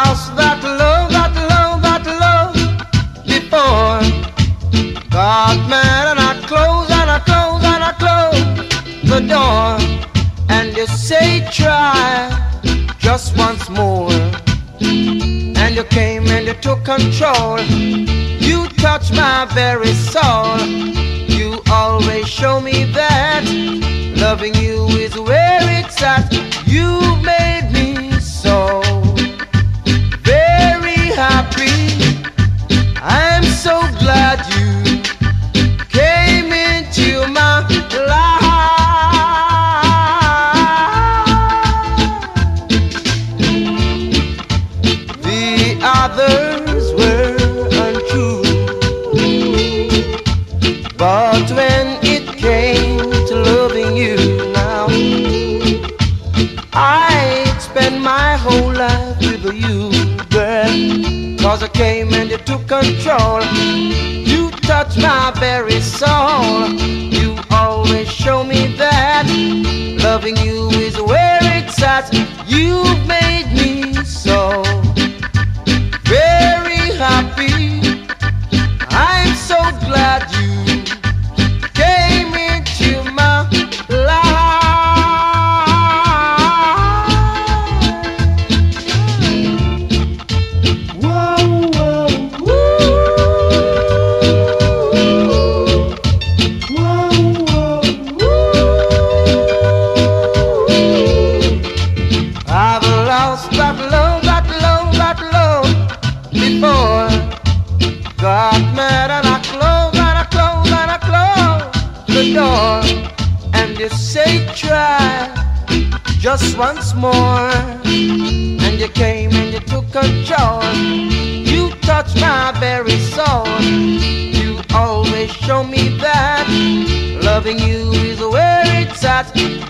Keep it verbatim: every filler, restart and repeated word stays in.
lost that love, that love, that love before. Got mad and I close and I close and I close the door. And you say try just once more. And you came and you took control. You touched my very soul. You always show me that loving you is where it's at. You made me so very happy. I'm so glad you came into my life. The others were untrue, but when it came to loving you now, I'd spend my whole life with you, girl. Cause I came and you took control. You touched my very soul. You always show me that loving you is where it's at. You've made me so very happy. I'm so glad you came into my life. Whoa, whoa, woo. Whoa, whoa, woo. I've lost that love, that love, that love before. Got mad and I close and I close and I close the door. And you say try just once more. And you came and you took control. You touched my very soul. You always show me that loving you is where it's at.